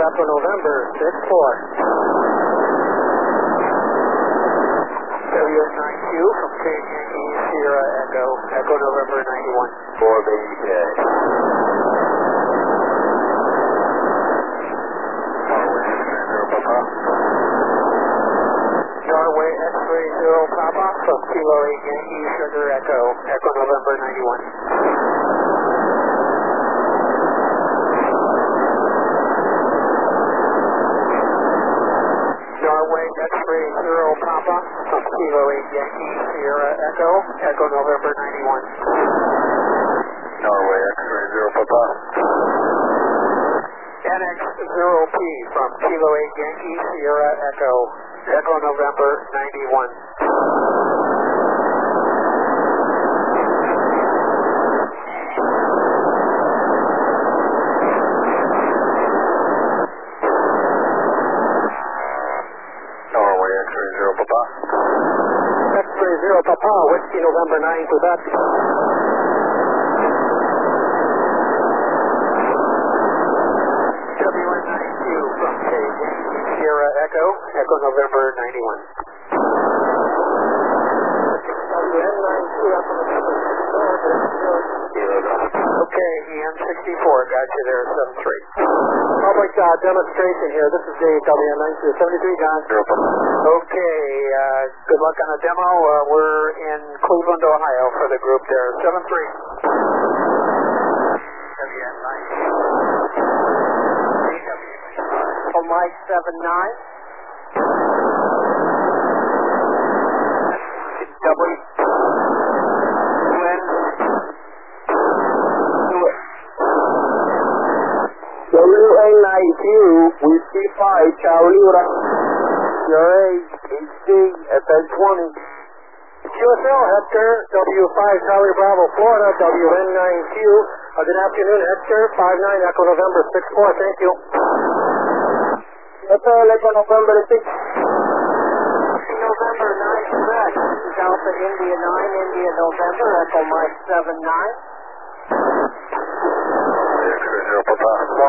Echo November 6-4. WN9Q from Kate Yankee Sierra Echo, Echo November 91. 4 baby K. Norway X-ray 0 Papa from Kilo 8 Yankee Sugar Echo, Echo November 91. Norway X-ray 0 Papa from Kilo 8 Yankee Sierra Echo, Echo November 91. Norway X-ray 0 Papa. NX0P from Kilo 8 Yankee Sierra Echo, Echo November 91. Norway X-ray 0 Papa. X-ray 0 Papa, Whiskey November 9 Quebec. WN9Q from Kate Yankee Sierra Echo, Echo November 91. WN9Q Echo November 6-4. Okay, EM64, got you there, 7-3. Public demonstration here. This is Dave, WN9Q 73, John. Okay, good luck on the demo. We're in Cleveland, Ohio for the group there, 7-3. WN9Q. On Mike 7-9. WN9Q, Whiskey 5, Charlie Ura. CRA, HD, FN20. QSL, Hector, W5, Charlie Bravo, Florida, WN9Q. Good afternoon, Hector, 5-9, Echo November 6-4, thank you. Echo November 6. November 9, correct. This is Alpha India 9, India November, Echo Mike 7-9. X-ray 0 Papa.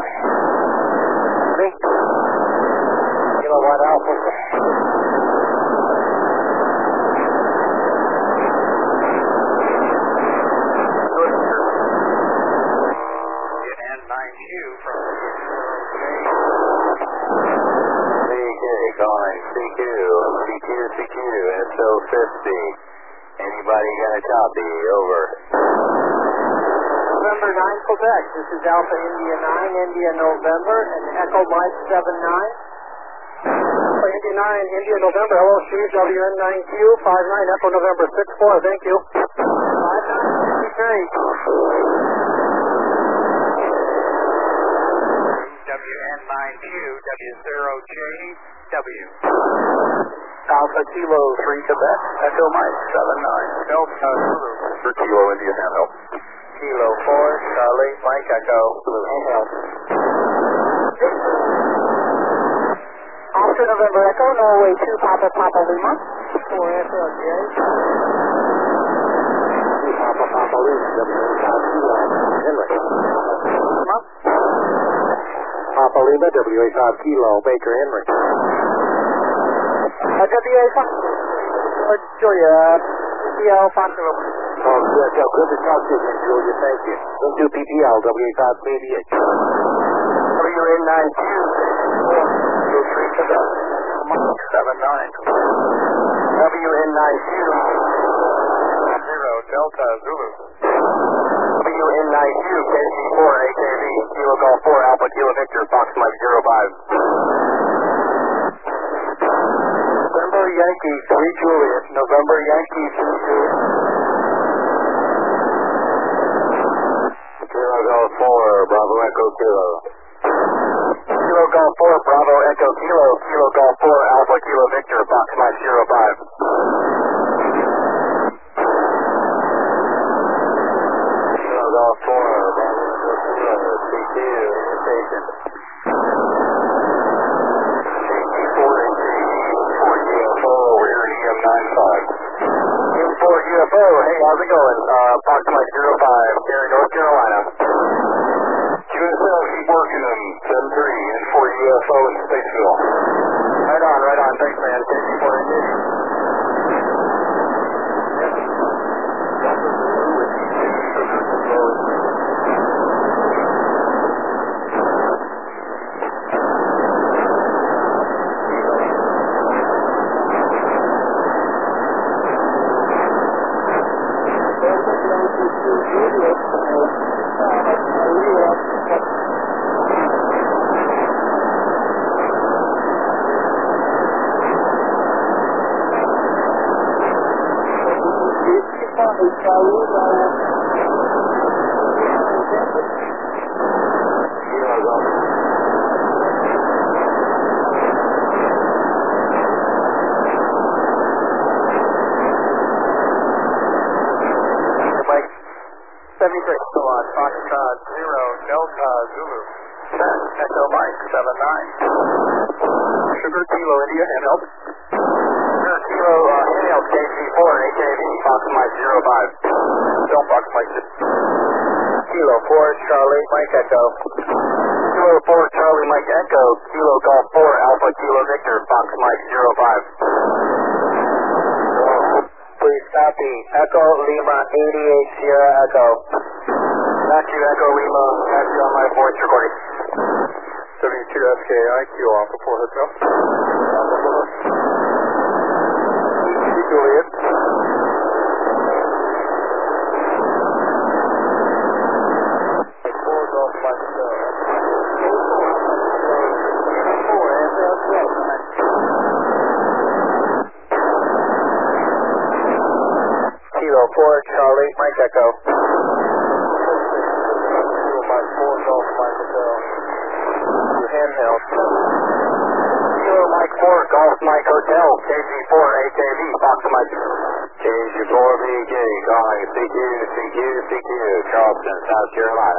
Kilowatt Alpha. N9Q from CK calling CQ, CQ, SO50. Anybody got a copy? Over. November 9, Quebec. This is Alpha India 9, India November, and Echo Mike 7-9. Alpha India 9, India November, hello, Steve, WN9Q, 5-9, Echo November 6-4, thank you. 5-9, WN9Q, W0JW. Alpha Kilo 3 Quebec, Echo Mike 79. Delta Zulu for Kilo India Handle. Kilo 4, Charlie, Mike Echo, Handle. Oscar November Echo, Norway 2, Papa Papa Lima. 4 SLJ. 2 Papa Papa Lima, Henry. Papa Lima, WA5 Kilo, Baker Henry. WA5, Julia, PL5. Oh, good to talk to you, Julia, thank you. We'll do PPL, WA5 88. WN9Q, 3 Quebec, 79. WN9Q, 0 Delta Zulu. WN9Q, KC4, AKV, Kilo Golf 4, Alpha Kilo Victor, Fox Mike 05. November Yankee 3 Juliet, November Yankee 3 Juliet. Kilo Golf 4, Bravo Echo Kilo. Kilo Golf 4, Bravo Echo Kilo, Kilo Golf 4, Alpha Kilo Victor, Fox Mike 05. Kilo Golf 4, Bravo Echo Kilo, CQ, station. M4 UFO, hey, how's it going? Fox Mike 05, Gary, North Carolina. QSL, keep working them. 7-3, N4 UFO. UFO in space fuel. Right on. Thanks, man. KC4 engaged. Foxtrot 0 Delta Zulu. Echo Mike 79. Sugar Kilo India handheld. Sugar Kilo handheld KC4 AKV Fox Mike 05. Don't Fox Mike. Kilo 4 Charlie Mike Echo. Kilo 4 Charlie Mike Echo. Kilo Golf 4 Alpha Kilo Victor Fox Mike 05. Please copy. Echo Lima 88 Sierra Echo. Back to Echo Lima. Back to on my voice recording. 72 SKI, Kilo Alpha 4 Hotel. Juliet. Kilo 4 Charlie Mike Echo. Handheld. Kilo Mike 4 Golf Mike Hotel KC4 AKV Fox Mike. KC4 VG calling CQ Charleston, South Carolina.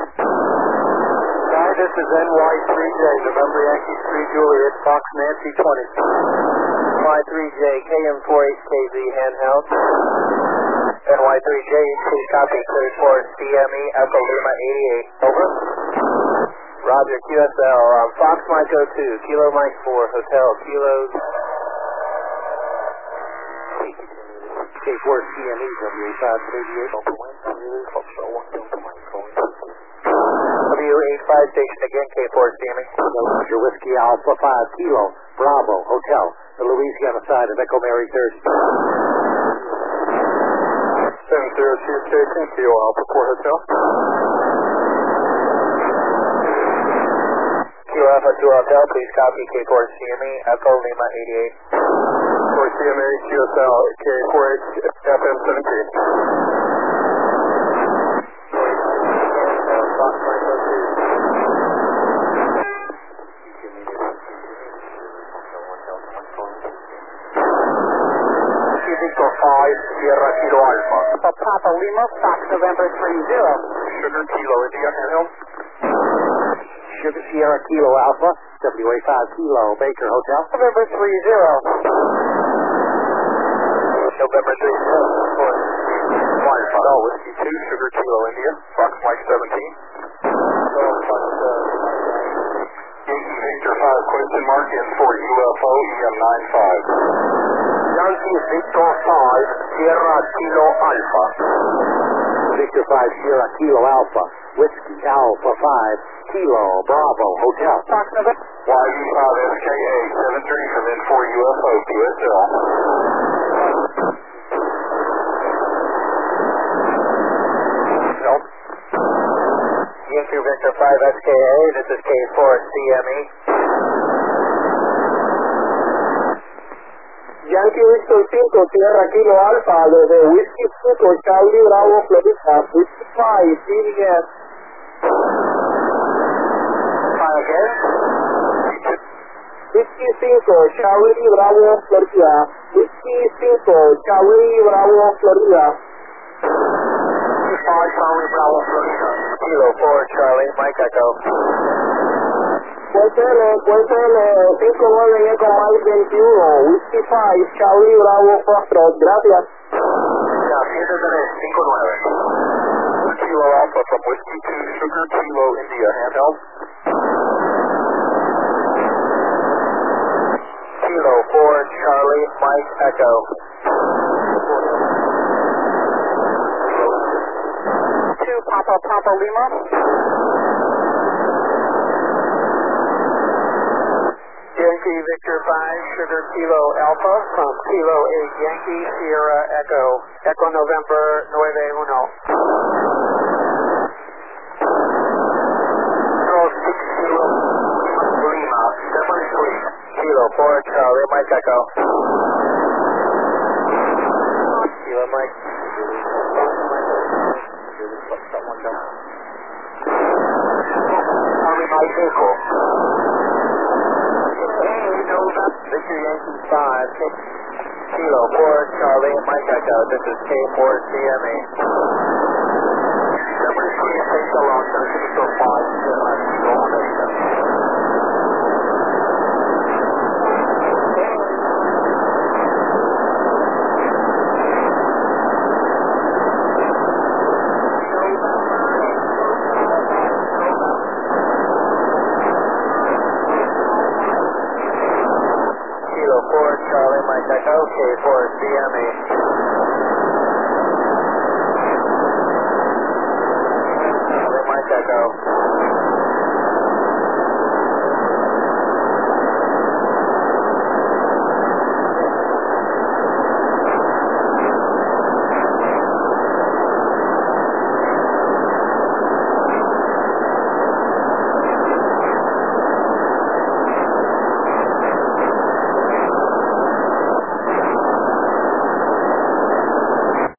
Hi, this is NY3J November Yankee 3 Juliet Fox Nancy 20. NY3J KM4HKZ handheld. NY3J please copy clear for CME Echo Lima 88. Over. Roger, QSL, Fox Mike 02, Kilo Mike 4, Hotel, Kilos. K4 CME, W8538, Open Wind, W85 station again, K4 CME. Roger, Whiskey Alpha 5, Kilo, Bravo, Hotel, the Louisiana side of Echo Mary 30. 702 station, Kilo Alpha 4 Hotel. Kilo Alpha 2 Hotel, please copy K4 CME, Echo Lima 88. For CMA QSL, K4H FM 17. Victor 5, Sierra Kilo Alpha. Papa Lima, Fox November 30. Sugar Kilo India handheld. Sugar Sierra Kilo Alpha, WA5 Kilo, Baker Hotel. November 30. November 3. Alpha, Whiskey 2, Sugar Kilo India, Fox Mike 17. Yankee Victor 5, question mark in for UFO EM95. Yankee Victor 5, Sierra Kilo Alpha. Victor 5 Sierra Kilo Alpha, Whiskey Alpha 5, Kilo Bravo Hotel. Fox November. YV5 SKA 73 from N4 UFO QSL. Yankee Victor 5 SKA, this is K4 CME. Yankee Victor 5, Sierra Kilo Alpha, desde Whiskey 5, Charlie Bravo, Florida, Whiskey 5, CBS. Again? Whiskey 5, Charlie Bravo, Florida, Whiskey 5, Charlie Bravo, Florida. 5 Charlie Bravo, Florida. Kilo 4 Charlie Mike Echo. Cuéntele, 59 Echo Mike 21, Whiskey 5, Charlie Bravo, Foxtrot, gracias. Ya, 759. Kilo Alpha from Whiskey 2, Sugar Kilo India handheld. Charlie, Mike, Echo. 2 Papa Papa Lima. Yankee Victor 5, Sugar Kilo Alpha from Kilo 8 Yankee, Sierra Echo, Echo November 91. Lima, 73. Kilo 4, Charlie, Mike, Echo. Kilo, Mike. Charlie, Mike, Echo. Victor Yankee 5, Kilo 4, Charlie, Mike Echo. This is K4 CME.